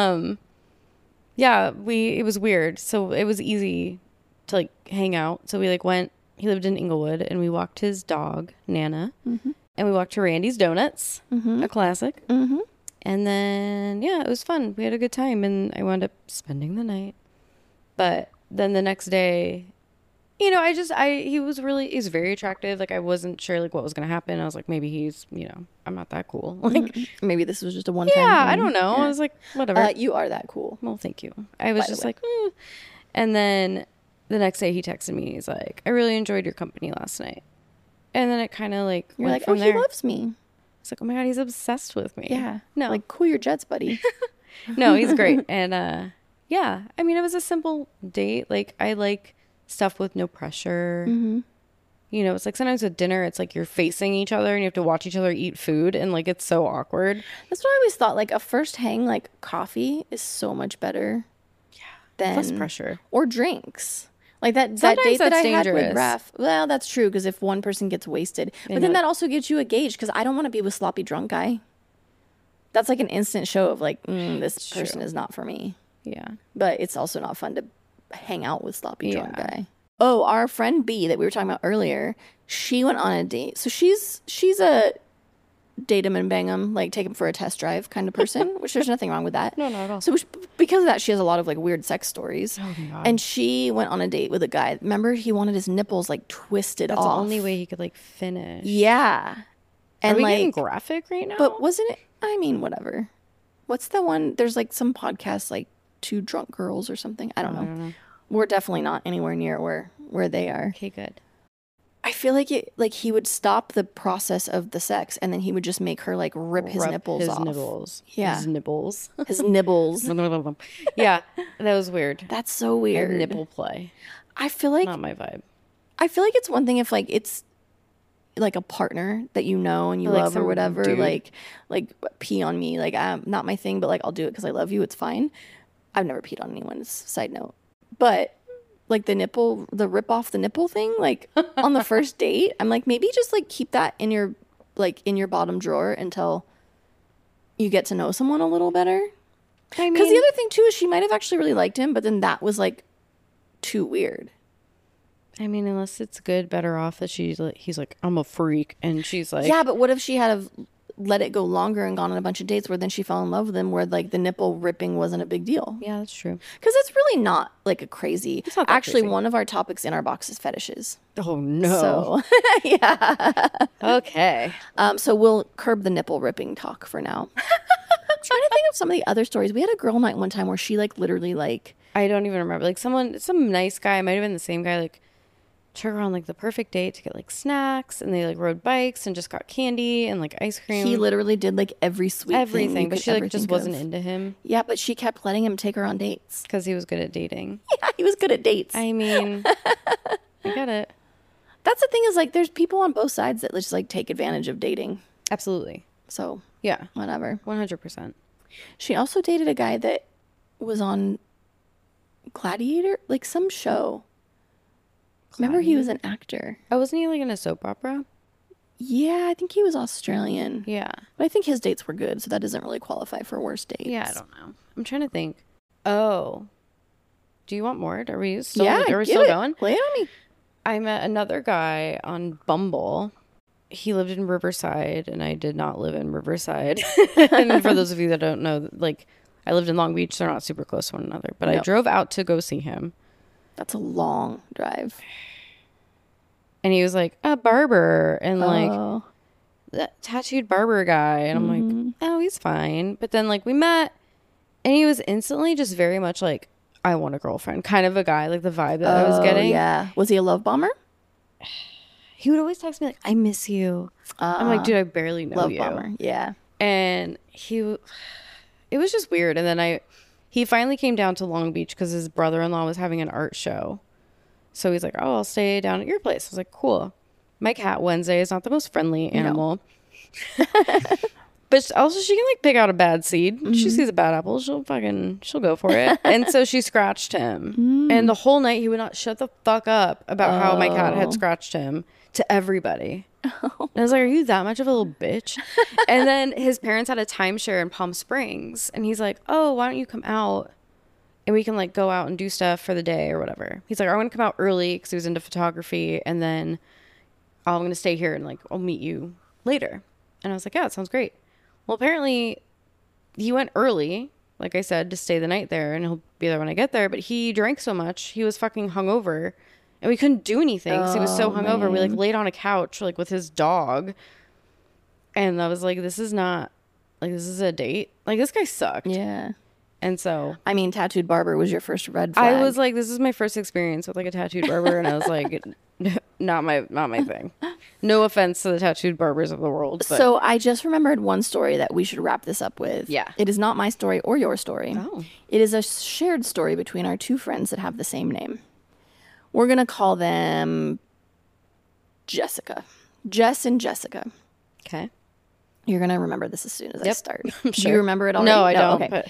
S3: Yeah, it was weird. So it was easy to like hang out. So we like went, he lived in Inglewood, and we walked his dog, Nana, and we walked to Randy's Donuts, a classic. And then, yeah, it was fun. We had a good time, and I wound up spending the night. But then the next day, you know, he's very attractive. Like, I wasn't sure like what was going to happen. I was like, maybe he's, you know, I'm not that cool. Like,
S2: maybe this was just a one-time thing.
S3: I don't know. Yeah. I was like, whatever.
S2: You are that cool.
S3: Well, thank you. I was just like, And then the next day he texted me. He's like, I really enjoyed your company last night. And then it kind of like,
S2: you're like,
S3: from
S2: he loves me.
S3: It's like, oh my God, he's obsessed with me.
S2: Yeah.
S3: No.
S2: Like, cool your jets, buddy.
S3: No, he's great. And yeah, I mean, it was a simple date. Like, I like stuff with no pressure. You know, it's like sometimes with dinner, it's like you're facing each other and you have to watch each other eat food, and like it's so awkward.
S2: That's what I always thought. Like, a first hang, like coffee is so much better.
S3: Yeah.
S2: Than
S3: less pressure.
S2: Or drinks. Like that date that I had with Raph. Well, that's true, because if one person gets wasted, but then that also gives you a gauge, because I don't want to be with sloppy drunk guy. That's like an instant show of like, this person is not for me.
S3: Yeah.
S2: But it's also not fun to hang out with sloppy drunk guy. Oh, our friend B that we were talking about earlier, she went on a date. So she's a date him and bang him, like take him for a test drive kind of person, which there's nothing wrong with that.
S3: No, not at all.
S2: So because of that, she has a lot of like weird sex stories.
S3: Oh my God.
S2: And she went on a date with a guy. Remember, he wanted his nipples like twisted off.
S3: That's the only way he could like finish.
S2: Yeah. And
S3: are we
S2: like
S3: getting graphic right now?
S2: But wasn't it? I mean, whatever. What's the one? There's like some podcast, like Two Drunk Girls or something. I don't know. We're definitely not anywhere near where they are.
S3: Okay, good.
S2: I feel like he would stop the process of the sex and then he would just make her like rip his nipples off. Yeah.
S3: His nibbles.
S2: His nibbles.
S3: Yeah, that was weird.
S2: That's so weird.
S3: Nipple play.
S2: I feel like
S3: not my vibe.
S2: I feel like it's one thing if like it's like a partner that you know and you love or whatever, dude. like pee on me, like not my thing, but like I'll do it because I love you. It's fine. I've never peed on anyone's side note, but like the rip off the nipple thing, like on the first date, I'm like, maybe just like keep that in your bottom drawer until you get to know someone a little better. Because the other thing too is she might have actually really liked him, but then that was like too weird.
S3: I mean, unless it's good, better off that he's like, I'm a freak, and she's like,
S2: yeah, but what if she had let it go longer and gone on a bunch of dates where then she fell in love with him, where like the nipple ripping wasn't a big deal?
S3: Yeah, that's true.
S2: Because it's really not like a crazy.
S3: It's not
S2: actually
S3: crazy.
S2: One of our topics in our box is fetishes.
S3: Oh no.
S2: So yeah.
S3: Okay.
S2: So we'll curb the nipple ripping talk for now. I'm trying to think of some of the other stories. We had a girl night one time where she like literally like,
S3: I don't even remember, like some nice guy, might have been the same guy, like took her on like the perfect date to get like snacks, and they like rode bikes and just got candy and like ice cream.
S2: He literally did like everything,
S3: but she like just wasn't into him.
S2: Yeah, but she kept letting him take her on dates
S3: because he was good at dating.
S2: Yeah, he was good at dates.
S3: I mean, I get it.
S2: That's the thing is like there's people on both sides that just like take advantage of dating.
S3: Absolutely.
S2: So
S3: yeah,
S2: whatever.
S3: 100%.
S2: She also dated a guy that was on Gladiator, like some show. Remember, he was an actor.
S3: Oh, wasn't he like in a soap opera?
S2: Yeah, I think he was Australian.
S3: Yeah.
S2: But I think his dates were good, so that doesn't really qualify for worst dates.
S3: Yeah, I don't know. I'm trying to think. Oh. Do you want more? Are we still,
S2: going? Play it on me.
S3: I met another guy on Bumble. He lived in Riverside, and I did not live in Riverside. And for those of you that don't know, like, I lived in Long Beach. They're not super close to one another. But I drove out to go see him.
S2: That's a long drive.
S3: And he was like, a barber. And like, that tattooed barber guy. And I'm like, oh, he's fine. But then like we met. And he was instantly just very much like, I want a girlfriend. Kind of a guy. Like the vibe that I was getting.
S2: Yeah. Was he a love bomber?
S3: He would always text me like, I miss you. I'm like, dude, I barely know you.
S2: Love bomber. Yeah.
S3: And it was just weird. And then he finally came down to Long Beach because his brother-in-law was having an art show. So he's like, oh, I'll stay down at your place. I was like, cool. My cat, Wednesday, is not the most friendly animal. No. But also she can like pick out a bad seed. Mm-hmm. She sees a bad apple, she'll go for it. And so she scratched him. And the whole night he would not shut the fuck up about how my cat had scratched him to everybody. And I was like, are you that much of a little bitch? And then his parents had a timeshare in Palm Springs. And he's like, oh, why don't you come out? And we can like go out and do stuff for the day or whatever. He's like, I want to come out early because he was into photography. And then I'm going to stay here and like, I'll meet you later. And I was like, yeah, that sounds great. Well, apparently he went early, like I said, to stay the night there. And he'll be there when I get there. But he drank so much. He was fucking hungover. And we couldn't do anything because he was so hungover. Man. We like laid on a couch like with his dog. And I was like, this is not, like, this is a date. Like, this guy sucked.
S2: Yeah.
S3: And so,
S2: I mean, tattooed barber was your first red flag.
S3: I was like, this is my first experience with like a tattooed barber. And I was like, not my thing. No offense to the tattooed barbers of the world. But.
S2: So I just remembered one story that we should wrap this up with.
S3: Yeah.
S2: It is not my story or your story.
S3: Oh.
S2: It is a shared story between our two friends that have the same name. We're going to call them Jessica. Jess and Jessica.
S3: Okay.
S2: You're going to remember this as soon as I start.
S3: Sure.
S2: Do you remember it already?
S3: No, I don't.
S2: Okay.
S3: But...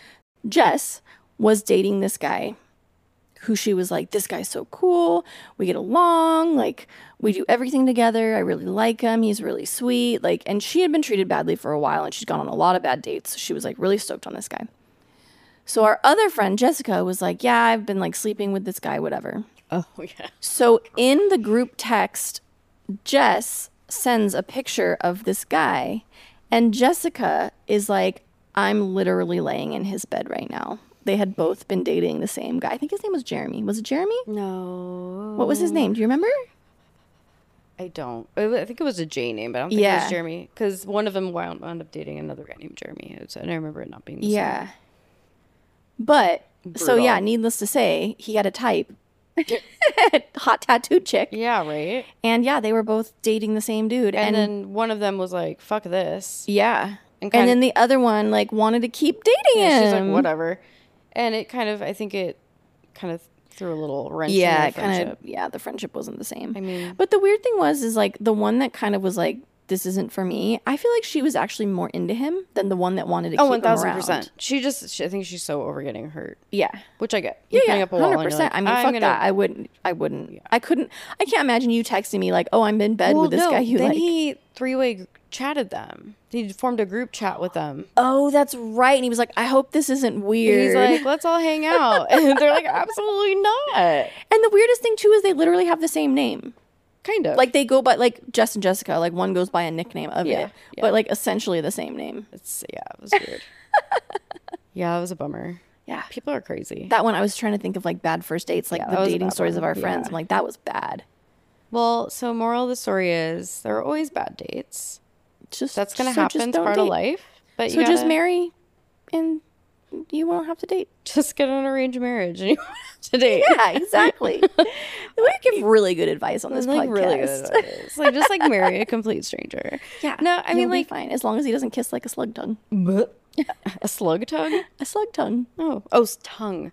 S2: Jess was dating this guy who she was like, this guy's so cool. We get along. Like, we do everything together. I really like him. He's really sweet. Like, and she had been treated badly for a while and she's gone on a lot of bad dates. So she was like really stoked on this guy. So our other friend, Jessica, was like, yeah, I've been like sleeping with this guy, whatever.
S3: Oh, yeah.
S2: So in the group text, Jess sends a picture of this guy and Jessica is like, I'm literally laying in his bed right now. They had both been dating the same guy. I think his name was Jeremy. Was it Jeremy?
S3: No.
S2: What was his name? Do you remember?
S3: I don't. I think it was a J name, but I don't think it was Jeremy. Because one of them wound up dating another guy named Jeremy. And I remember it not being the same.
S2: But, so yeah, needless to say, he had a type. Hot tattooed chick.
S3: Yeah, right?
S2: And yeah, they were both dating the same dude.
S3: And then one of them was like, fuck this.
S2: Yeah. And then the other one, like, wanted to keep dating him.
S3: She's like, whatever. And it kind of, I think it kind of threw a little wrench in the friendship.
S2: The friendship wasn't the same.
S3: I mean,
S2: but the weird thing is like the one that kind of was like, this isn't for me. I feel like she was actually more into him than the one that wanted to keep him around.
S3: 1000%. I think she's so over getting hurt.
S2: Yeah.
S3: Which I get.
S2: Yeah, 100%. Like, I mean, fuck that. I wouldn't. Yeah. I can't imagine you texting me like, oh, I'm in bed with this guy you
S3: then
S2: like.
S3: Then he three-way chatted them. He formed a group chat with them.
S2: Oh, that's right. And he was like, I hope this isn't weird.
S3: He's like, let's all hang out. And they're like, absolutely not.
S2: And the weirdest thing too is they literally have the same name.
S3: Kind of.
S2: Like they go by like Jess and Jessica, like one goes by a nickname of it. But like essentially the same name.
S3: It was weird. Yeah, it was a bummer.
S2: Yeah.
S3: People are crazy.
S2: That one I was trying to think of like bad first dates, like the dating stories of our friends. I'm like, that was bad.
S3: Well, so moral of the story is there are always bad dates. That's going to happen. It's part of life. But
S2: so just marry and you won't have to date.
S3: Just get an arranged marriage and you won't have to date.
S2: Yeah, exactly. We give really good advice on this podcast.
S3: Really good advice. Like, just like marry a complete stranger.
S2: Yeah.
S3: No, I mean, like,
S2: fine as long as he doesn't kiss like a slug tongue.
S3: A slug tongue?
S2: A slug tongue.
S3: Oh, tongue.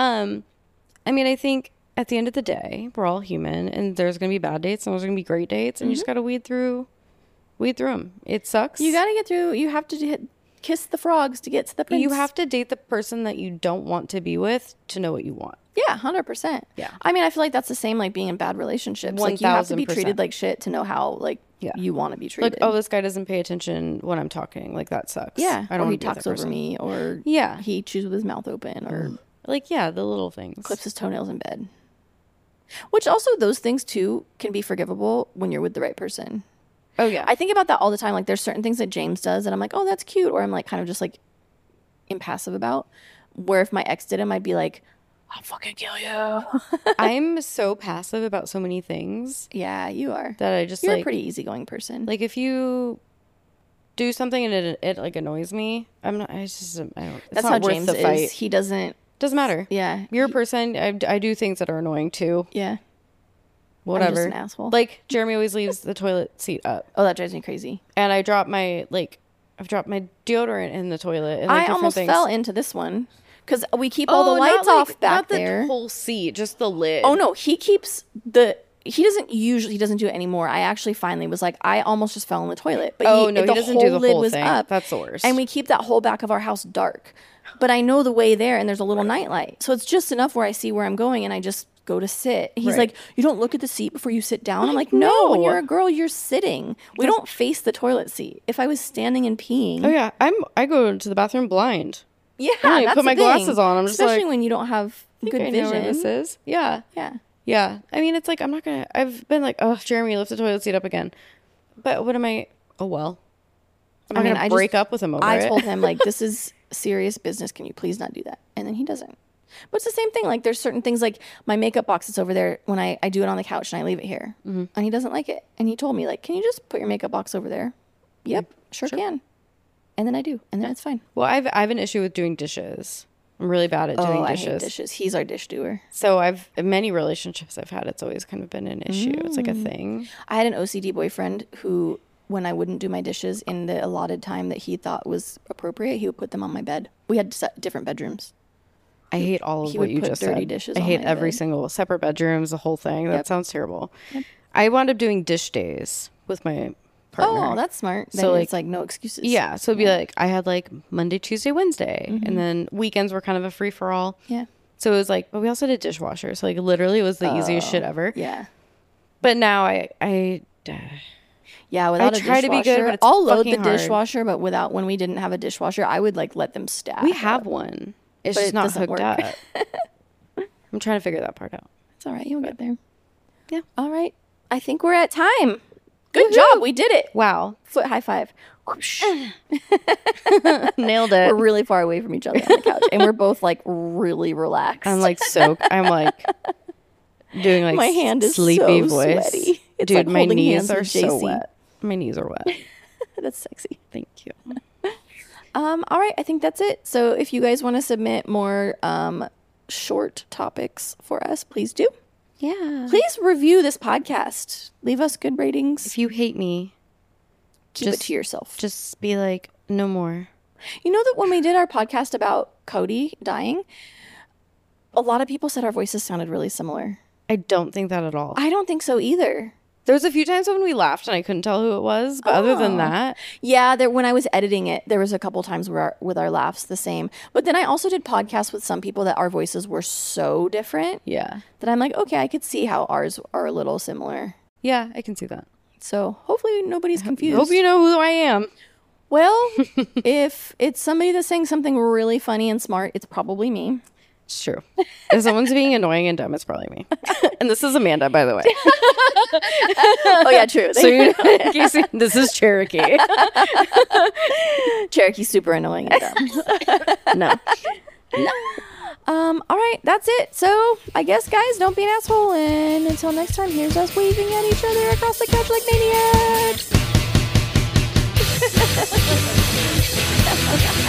S3: I mean, I think at the end of the day, we're all human, and there's going to be bad dates, and there's going to be great dates, and you just got to weed through them. It sucks.
S2: You got to get through. You have to kiss the frogs to get to the prince.
S3: You have to date the person that you don't want to be with to know what you want.
S2: Yeah, 100%.
S3: Yeah.
S2: I mean, I feel like that's the same like being in bad relationships. Like you have to be treated like shit to know how like you want to be treated.
S3: Like, oh, this guy doesn't pay attention when I'm talking. Like, that sucks.
S2: Yeah.
S3: I don't
S2: or he talks over me, or he chews with his mouth open, or
S3: like the little things.
S2: Clips his toenails in bed. Which also those things too can be forgivable when you're with the right person.
S3: Oh yeah.
S2: I think about that all the time. Like there's certain things that James does and I'm like, oh, that's cute. Or I'm like kind of just like impassive about. Where if my ex did him, I'd be like, I'll fucking kill you.
S3: I'm so passive about so many things.
S2: Yeah, you are.
S3: That I just
S2: You're a pretty easygoing person.
S3: Like if you do something and it like annoys me, I don't.
S2: That's how James is. He doesn't
S3: matter.
S2: Yeah.
S3: You're a person. I do things that are annoying too.
S2: Yeah.
S3: Whatever.
S2: I'm just an asshole.
S3: Like Jeremy always leaves the toilet seat up.
S2: Oh, that drives me crazy.
S3: And I've dropped my deodorant in the toilet. And
S2: I almost fell into this one because we keep all the lights off back there.
S3: Not the whole seat, just the lid.
S2: Oh no, he keeps he doesn't do it anymore. I actually finally was like, I almost just fell in the toilet. But
S3: he doesn't do the whole thing. Up, that's the worst.
S2: And we keep that whole back of our house dark. But I know the way there, and there's a little nightlight. So it's just enough where I see where I'm going, and I just go to sit. He's like, you don't look at the seat before you sit down? I'm like, no, when you're a girl, you're sitting. We don't face the toilet seat. If I was standing and peeing.
S3: Oh, yeah. I go to the bathroom blind.
S2: Yeah,
S3: I put my glasses on. I'm just
S2: especially when you don't have good vision.
S3: Know where this is. Yeah.
S2: Yeah.
S3: Yeah. I mean, it's like, I'm not going to, I've been like, oh, Jeremy, lift the toilet seat up again. But what am I, oh, well. I'm not going to break up with him over it.
S2: I told him, like, this is serious business. Can you please not do that? And then he doesn't. But it's the same thing. Like, there's certain things, like, my makeup box is over there when I do it on the couch and I leave it here. Mm-hmm. And he doesn't like it. And he told me, like, can you just put your makeup box over there? Yep, sure can. And then I do. And then it's fine.
S3: Well, I have an issue with doing dishes. I'm really bad at doing dishes.
S2: I hate dishes. He's our dish doer.
S3: So in many relationships I've had, it's always kind of been an issue. It's like a thing.
S2: I had an OCD boyfriend who, when I wouldn't do my dishes in the allotted time that he thought was appropriate, he would put them on my bed. We had different bedrooms.
S3: I hate all of what you just said.
S2: Dishes
S3: I hate every single separate bedrooms, the whole thing. That sounds terrible. Yep. I wound up doing dish days with my partner.
S2: Oh, that's smart. Then it's like no excuses.
S3: Yeah. So it'd be like, I had like Monday, Tuesday, Wednesday. Mm-hmm. And then weekends were kind of a free for all.
S2: Yeah.
S3: So it was like, but we also did dishwasher. So like literally it was the easiest shit ever.
S2: Yeah.
S3: But now I
S2: without a
S3: try
S2: dishwasher,
S3: to be good, but it's
S2: I'll load the
S3: hard.
S2: dishwasher, but when we didn't have a dishwasher, I would like let them stack.
S3: We have one. It's just not hooked up. I'm trying to figure that part out.
S2: It's all right. You'll get there.
S3: Yeah.
S2: All right. I think we're at time. Good job. We did it.
S3: Wow.
S2: Foot high five.
S3: Nailed it.
S2: We're really far away from each other on the couch. And we're both like really relaxed.
S3: I'm like I'm like doing like
S2: my hand is
S3: sleepy
S2: so
S3: voice.
S2: Sweaty.
S3: Dude, like my knees are so wet. My knees are wet.
S2: That's sexy.
S3: Thank you.
S2: All right, I think that's it. So if you guys want to submit more short topics for us, please do.
S3: Yeah.
S2: Please review this podcast. Leave us good ratings.
S3: If you hate me,
S2: keep it to yourself.
S3: Just be like, no more.
S2: You know that when we did our podcast about Cody dying, a lot of people said our voices sounded really similar.
S3: I don't think that at all.
S2: I don't think so either.
S3: There was a few times when we laughed and I couldn't tell who it was, but other than that,
S2: yeah, when I was editing it, there was a couple times where with our laughs the same. But then I also did podcasts with some people that our voices were so different.
S3: Yeah,
S2: that I'm like, okay, I could see how ours are a little similar.
S3: Yeah, I can see that.
S2: So hopefully nobody's confused.
S3: Hope you know who I am.
S2: Well, if it's somebody that's saying something really funny and smart, it's probably me.
S3: It's true. If someone's being annoying and dumb, it's probably me. And this is Amanda, by the way.
S2: Oh, yeah, true.
S3: So this is Cherokee.
S2: Cherokee's super annoying and dumb. No. All right, that's it. So I guess, guys, don't be an asshole. And until next time, here's us waving at each other across the couch like maniacs.